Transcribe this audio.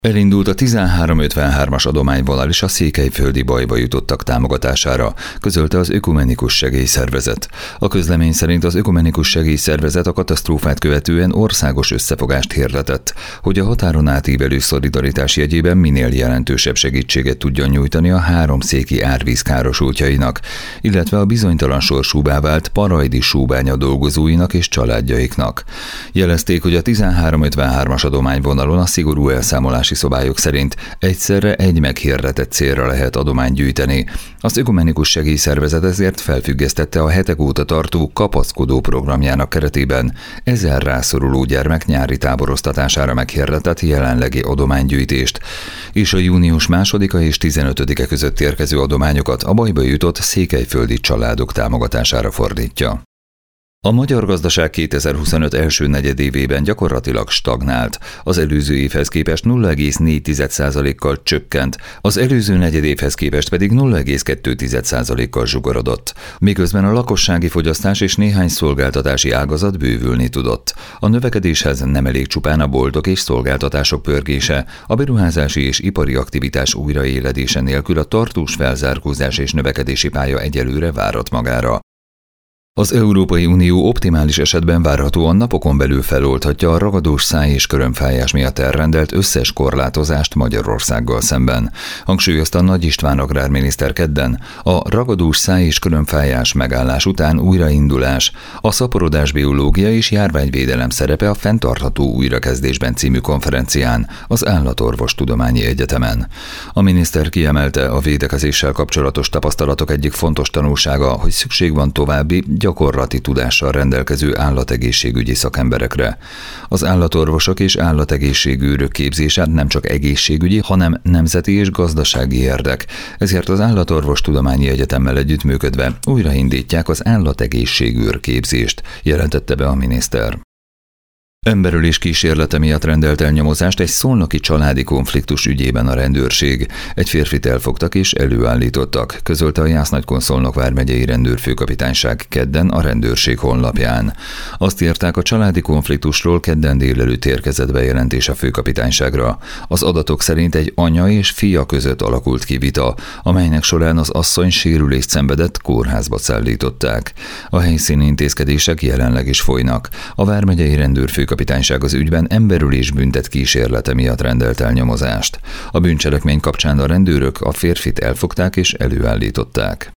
Elindult a 1353-as adományvonal és a székelyföldi bajba jutottak támogatására, közölte az Ökumenikus Segélyszervezet. A közlemény szerint az Ökumenikus Segélyszervezet a katasztrófát követően országos összefogást hirdetett, hogy a határon átívelő szolidaritás jegyében minél jelentősebb segítséget tudjon nyújtani a háromszéki árvíz károsultjainak, illetve a bizonytalan sorsúvá vált parajdi súbánya dolgozóinak és családjaiknak. Jelezték, hogy a 1353-as adományvonalon a szigorú elszámolási szabályok szerint egyszerre egy meghirdetett célra lehet adományt gyűjteni. Az Ökumenikus Segélyszervezet ezért felfüggesztette a hetek óta tartó kapaszkodó programjának keretében 1000 rászoruló gyermek nyári táboroztatására meghirdetett jelenlegi adománygyűjtést, és a június 2-a és 15-e között érkező adományokat a bajba jutott székelyföldi családok támogatására fordítja. A magyar gazdaság 2025 első negyedévében gyakorlatilag stagnált, az előző évhez képest 0,4%-kal csökkent, az előző negyedévhez képest pedig 0,2%-kal zsugorodott, miközben a lakossági fogyasztás és néhány szolgáltatási ágazat bővülni tudott. A növekedéshez nem elég csupán a boltok és szolgáltatások pörgése, a beruházási és ipari aktivitás újraéledése nélkül a tartós felzárkózás és növekedési pálya egyelőre várat magára. Az Európai Unió optimális esetben várhatóan napokon belül feloldhatja a ragadós száj- és körömfájás miatt elrendelt összes korlátozást Magyarországgal szemben, hangsúlyozta Nagy István agrárminiszter kedden. A ragadós száj- és körömfájás megállás után újraindulás, a szaporodás biológia és járványvédelem szerepe a fenntartható újrakezdésben című konferencián az Állatorvostudományi Egyetemen. A miniszter kiemelte, a védekezéssel kapcsolatos tapasztalatok egyik fontos tanulsága, hogy szükség van további gyakorlati tudással rendelkező állategészségügyi szakemberekre. Az állatorvosok és állategészségűrök képzése nem csak egészségügyi, hanem nemzeti és gazdasági érdek, ezért az Állatorvostudományi Egyetemmel együttműködve újraindítják az állategészségűr képzést, jelentette be a miniszter. Emberölés kísérlete miatt rendelt el nyomozást egy szolnoki családi konfliktus ügyében a rendőrség. Egy férfit elfogtak és előállítottak, közölte a Jász-Nagykun-Szolnok vármegyei rendőrfőkapitányság kedden a rendőrség honlapján. Azt írták, a családi konfliktusról kedden délelőtt érkezett bejelentés a főkapitányságra. Az adatok szerint egy anya és fia között alakult ki vita, amelynek során az asszony sérülést szenvedett, kórházba szállították. A helyszíni intézkedések jelenleg is folynak. A vármegyei rendőrfőkapitányság az ügyben emberölés büntet kísérlete miatt rendelt el nyomozást. A bűncselekmény kapcsán a rendőrök a férfit elfogták és előállították.